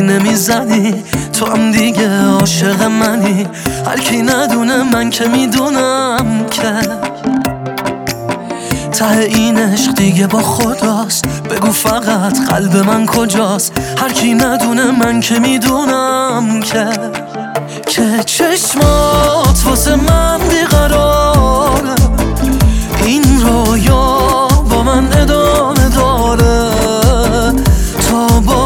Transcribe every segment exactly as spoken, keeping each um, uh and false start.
نمیزنی، تو هم دیگه عاشق منی. هر کی ندونه من که میدونم که ته این عشق دیگه با خداست. بگو فقط قلب من کجاست. هر کی ندونه من که میدونم که که چشمات واسه من بیقراره. این رویا با من ادامه داره تا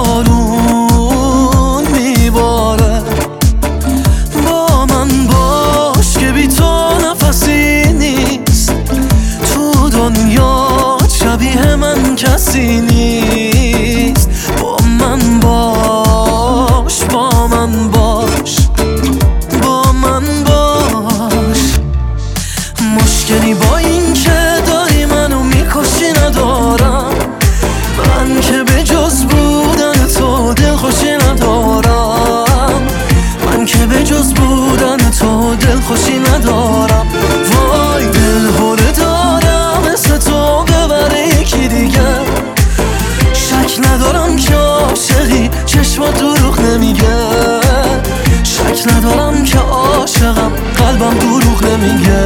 بارون میباره. با من باش که بی تو نفسی نیست. تو دنیا شبیه من کسی نیست. با من باش، با من باش، با من باش. مشکلی با این که داری منو میکشی ندارم. من که به جز بودن تو دلخوشی ندارم. من که به جز بودن تو دلخوشی ندارم. وای دل هره دارم اسم تو ببره یکی دیگه. شک ندارم که عاشقی چشمات دروغ نمیگه. شک ندارم که عاشقم قلبم دروغ نمیگه.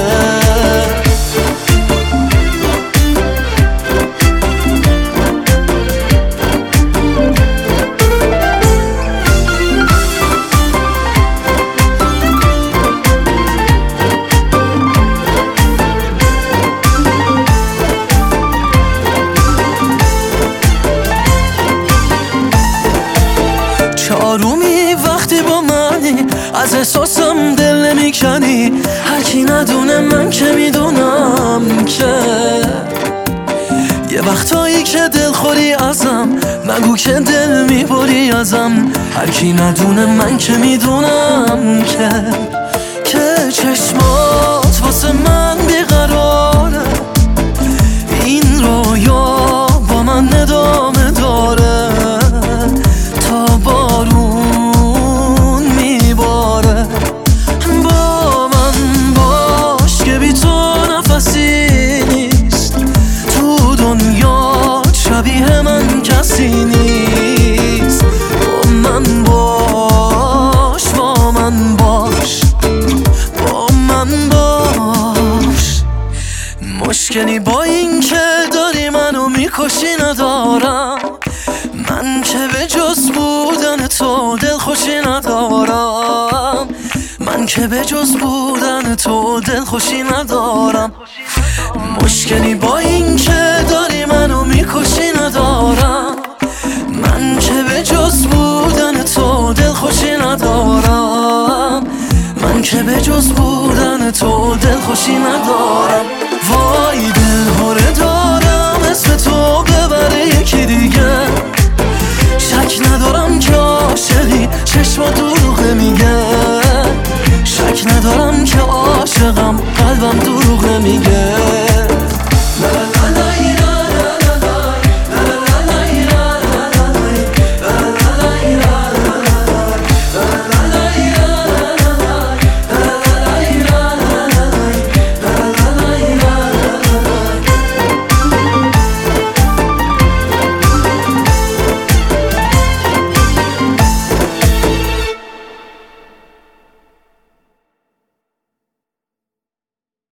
چارومی وقتی با منی، از احساسم دل نمیکنی. هر کی ندونه من که میدونم که یه وقتایی که دل خوری ازم، نگو که دل میبری ازم. هر کی ندونه من که میدونم که که چشمات واسه من بیقراره. این رویا با من ادامه داره تا بارون میباره. با من باش که بی تو نفسی نیست. تو دنیا شبیه من کسی نیست. با من باش، با من باش، با من باش. مشکلی با این که داری منو میکشی ندارم. من که به جز بودن تو دلخوشی ندارم. من که به جز بودن تو دلخوشی ندارم. مشکلی با این که داری منو میکشی ندارم. من که به جز بودن تو دلخوشی ندارم. من که به جز بودن تو دلخوشی ندارم. وای دل هره دارم اسم تو ببره یکی دیگه. شک ندارم که عاشقی چشما دروغ نمیگه. شک ندارم که عاشقم قلبم دروغ نمیگه.